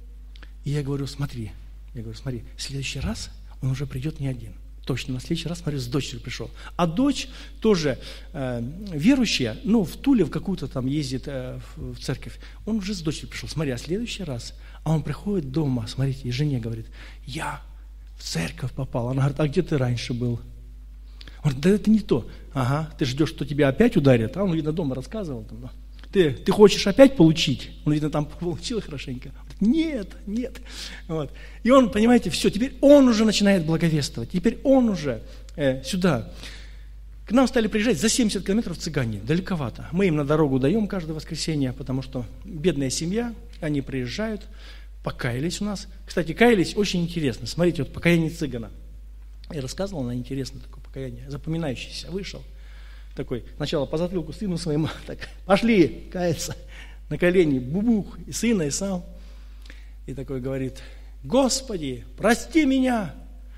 и я говорю, смотри, в следующий раз он уже придет не один. Точно, на следующий раз, смотри, с дочерью пришел. А дочь тоже верующая, в Туле в какую-то там ездит в церковь. Он уже с дочерью пришел. Смотри, а следующий раз, а он приходит дома, смотрите, и жене говорит, я в церковь попал. Она говорит, а где ты раньше был? Он говорит, да это не то. Ага, ты ждешь, что тебя опять ударят. А он, видно, дома рассказывал. Там, ты хочешь опять получить? Он, видно, там получил хорошенько. Нет. Вот. И он, понимаете, все, теперь он уже начинает благовествовать. Теперь он уже сюда. К нам стали приезжать за 70 километров цыгане, далековато. Мы им на дорогу даем каждое воскресенье, потому что бедная семья, они приезжают, покаялись у нас. Кстати, каялись очень интересно. Смотрите, вот покаяние цыгана. Я рассказывал, она интересно такое покаяние, запоминающееся. Вышел такой, сначала по затылку сыну своему, так, пошли каяться, на колени, бубух, и сына, и сам. И такой говорит, Господи, прости меня.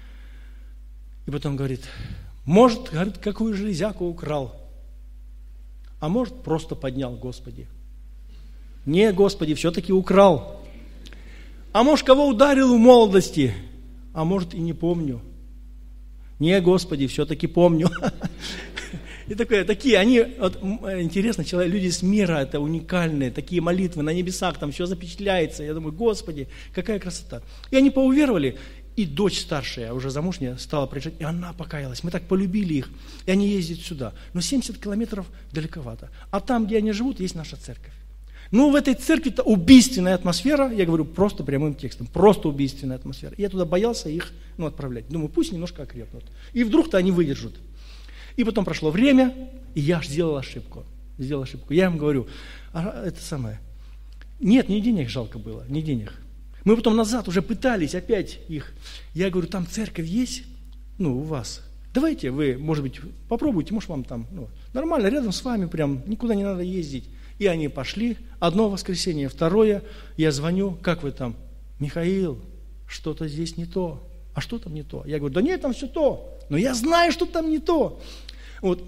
И потом говорит, может, говорит, какую железяку украл, а может, просто поднял, Господи. Не, Господи, все-таки украл. А может, кого ударил в молодости, а может, и не помню. Не, Господи, все-таки помню. И такие, они, вот, интересно, люди с мира, это уникальные, такие молитвы на небесах, там все запечатляется. Я думаю, Господи, какая красота. И они поуверовали, и дочь старшая, уже замужняя, стала приезжать, и она покаялась. Мы так полюбили их, и они ездят сюда. Но 70 километров далековато. А там, где они живут, есть наша церковь. В этой церкви-то убийственная атмосфера, я говорю просто прямым текстом, просто убийственная атмосфера. Я туда боялся их отправлять. Думаю, пусть немножко окрепнут. И вдруг-то они выдержат. И потом прошло время, и я сделал ошибку. Я им говорю, это самое, нет, не денег жалко было, не денег. Мы потом назад уже пытались опять их. Я говорю, там церковь есть, у вас. Давайте вы, может быть, попробуйте, может вам там, нормально, рядом с вами прям, никуда не надо ездить. И они пошли, одно воскресенье, второе, я звоню, как вы там? Михаил, что-то здесь не то. А что там не то? Я говорю, да нет, там все то. Но я знаю, что там не то. Вот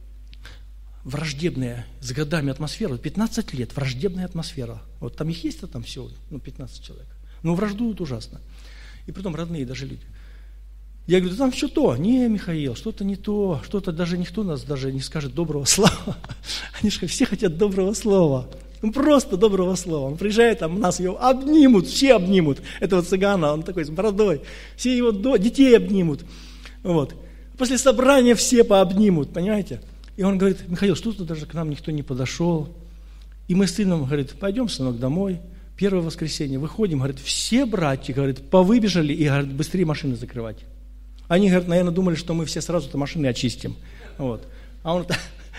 враждебная с годами атмосфера, 15 лет, враждебная атмосфера. Вот там их есть, а там всего 15 человек. Но враждуют ужасно. И потом родные даже люди. Я говорю, да там все то. Не, Михаил, что-то не то, что-то даже никто нас даже не скажет доброго слова. Они же все хотят доброго слова. Просто доброго слова. Он приезжает, там нас его обнимут, все обнимут. Этого цыгана, он такой с бородой. Все его детей обнимут. Вот. После собрания все пообнимут, понимаете? И он говорит, Михаил, что-то даже к нам никто не подошел. И мы с сыном, говорит, пойдем, сынок, домой. Первое воскресенье выходим, говорит, все братья, говорит, повыбежали и, говорит, быстрее машины закрывать. Они, говорят, наверное, думали, что мы все сразу-то машины очистим. Вот. А он...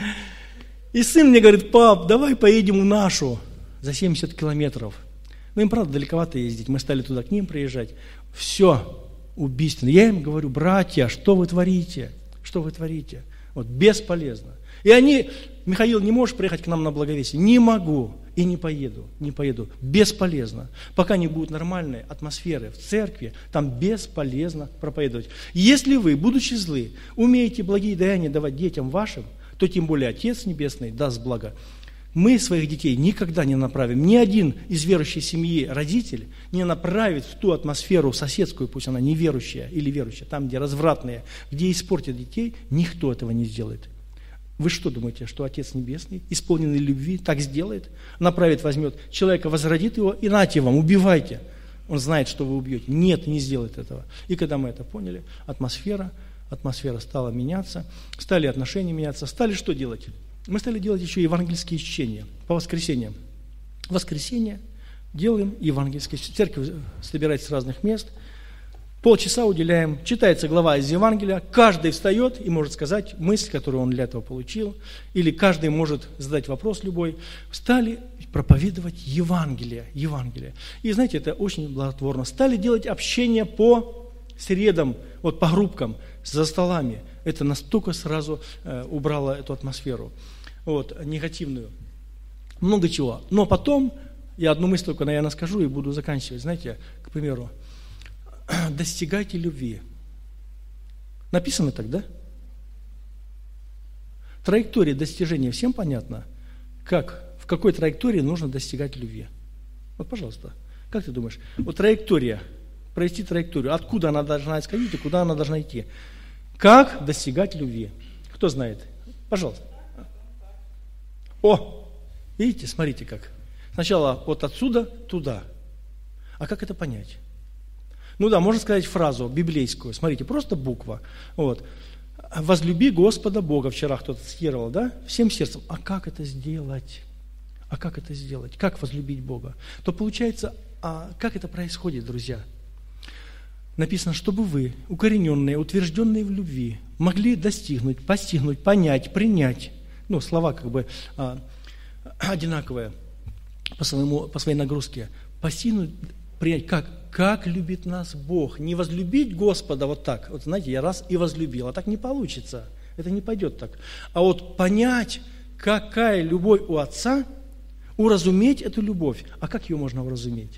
И сын мне говорит, пап, давай поедем в нашу за 70 километров. Им, правда, далековато ездить. Мы стали туда к ним приезжать. Все убийственно. Я им говорю, братья, что вы творите? Что вы творите? Вот, бесполезно. И они: Михаил, не можешь приехать к нам на Благовестие? Не могу и не поеду. Бесполезно. Пока не будет нормальной атмосферы в церкви, там бесполезно проповедовать. Если вы, будучи злы, умеете благие даяния давать детям вашим, то тем более Отец Небесный даст благо. Мы своих детей никогда не направим. Ни один из верующей семьи родитель не направит в ту атмосферу соседскую, пусть она неверующая или верующая, там, где развратные, где испортят детей, никто этого не сделает. Вы что думаете, что Отец Небесный, исполненный любви, так сделает? Направит, возьмет человека, возродит его, и нате вам, убивайте. Он знает, что вы убьете. Нет, не сделает этого. И когда мы это поняли, атмосфера стала меняться, стали отношения меняться, стали что делать? Мы стали делать еще евангельские чтения по воскресеньям. В воскресенье делаем евангельские чтения. Церковь собирается с разных мест. Полчаса уделяем, читается глава из Евангелия, каждый встает и может сказать мысль, которую он для этого получил, или каждый может задать вопрос любой. Стали проповедовать Евангелие. И знаете, это очень благотворно. Стали делать общение по средам, вот по группкам, за столами. Это настолько сразу убрало эту атмосферу, негативную. Много чего. Но потом, я одну мысль только, наверное, скажу и буду заканчивать. Знаете, к примеру, достигайте любви. Написано так, да? Траектория достижения всем понятно? В какой траектории нужно достигать любви? Вот, пожалуйста, как ты думаешь? Вот траектория, провести траекторию, откуда она должна исходить и куда она должна идти? Как достигать любви? Кто знает? Пожалуйста. Видите, смотрите как. Сначала вот отсюда туда. А как это понять? Можно сказать фразу библейскую. Смотрите, просто буква. Возлюби Господа Бога. Вчера кто-то цитировал, да? Всем сердцем. А как это сделать? Как возлюбить Бога? То получается, как это происходит, друзья? Написано, чтобы вы, укорененные, утвержденные в любви, могли достигнуть, постигнуть, понять, принять. Слова как бы одинаковые по своей нагрузке. Постигнуть, принять, как любит нас Бог. Не возлюбить Господа вот так. Вот знаете, я раз и возлюбил. А так не получится. Это не пойдет так. А вот понять, какая любовь у Отца, уразуметь эту любовь. А как ее можно уразуметь?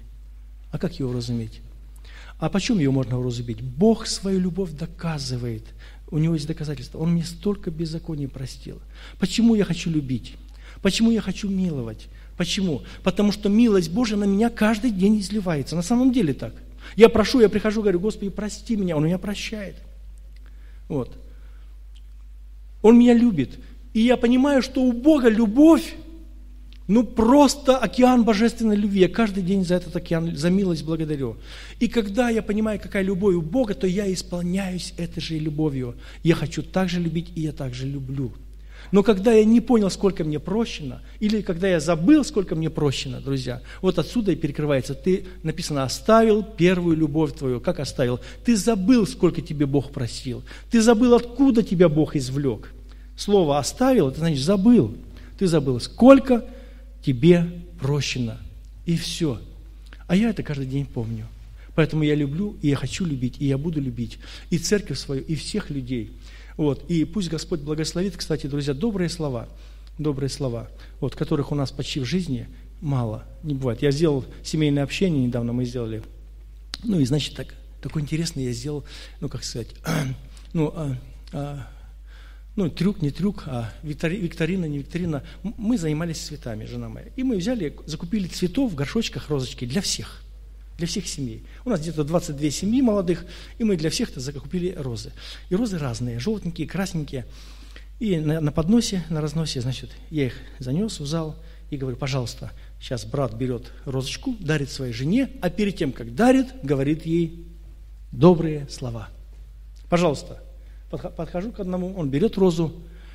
А почем ее можно уразуметь? Бог свою любовь доказывает. У него есть доказательства. Он мне столько беззаконий простил. Почему я хочу любить? Почему я хочу миловать? Почему? Потому что милость Божия на меня каждый день изливается. На самом деле так. Я прихожу, говорю: Господи, прости меня. Он меня прощает. Он меня любит. И я понимаю, что у Бога любовь, просто океан божественной любви. Я каждый день за этот океан, за милость благодарю. И когда я понимаю, какая любовь у Бога, то я исполняюсь этой же любовью. Я хочу так же любить, и я так же люблю. Но когда я не понял, сколько мне прощено, или когда я забыл, сколько мне прощено, друзья, вот отсюда и перекрывается. Ты, написано, оставил первую любовь твою. Как оставил? Ты забыл, сколько тебе Бог простил. Ты забыл, откуда тебя Бог извлек. Слово «оставил» – это значит «забыл». Ты забыл, сколько тебе прощено. И все. А я это каждый день помню. Поэтому я люблю, и я хочу любить, и я буду любить и церковь свою, и всех людей. И пусть Господь благословит, кстати, друзья, добрые слова, которых у нас почти в жизни мало, не бывает. Я сделал семейное общение недавно, мы сделали, такой интересный я сделал, трюк, не трюк, а викторина, не викторина. Мы занимались цветами, жена моя. И мы закупили цветов в горшочках, розочки для всех семей. У нас где-то 22 семьи молодых, и мы для всех закупили розы. И розы разные, желтенькие, красненькие. И на подносе, на разносе, я их занес в зал и говорю: пожалуйста, сейчас брат берет розочку, дарит своей жене, а перед тем, как дарит, говорит ей добрые слова. Пожалуйста. Подхожу к одному, он берет розу.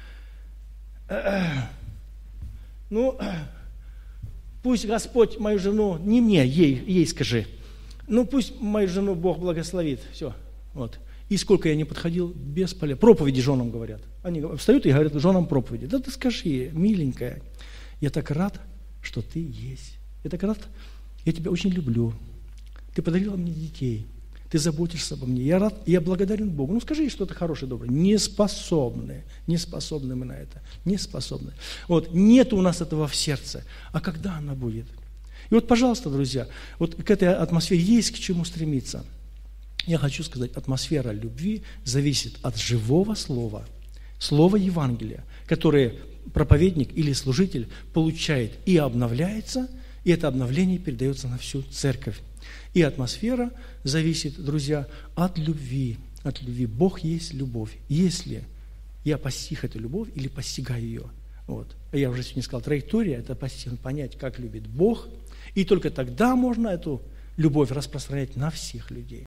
Пусть Господь мою жену, не мне, ей скажи. Пусть мою жену Бог благословит. Все. И сколько я не подходил, бесполезно. Проповеди женам говорят. Они встают и говорят женам проповеди. Да ты скажи, миленькая, я так рад, что ты есть. Я так рад, я тебя очень люблю. Ты подарила мне детей. Ты заботишься обо мне. Я рад, я благодарен Богу. Ну, скажи ей что-то хорошее, доброе. Не способны мы на это. Не способны. Вот, нет у нас этого в сердце. А когда она будет? И вот, пожалуйста, друзья, вот к этой атмосфере есть к чему стремиться. Я хочу сказать, атмосфера любви зависит от живого слова, слова Евангелия, которое проповедник или служитель получает и обновляется, и это обновление передается на всю церковь. И атмосфера зависит, друзья, от любви. От любви. Бог есть любовь. Если я постиг эту любовь или постигаю ее, вот. Я уже сегодня сказал, траектория – это постигнуть, понять, как любит Бог, и только тогда можно эту любовь распространять на всех людей.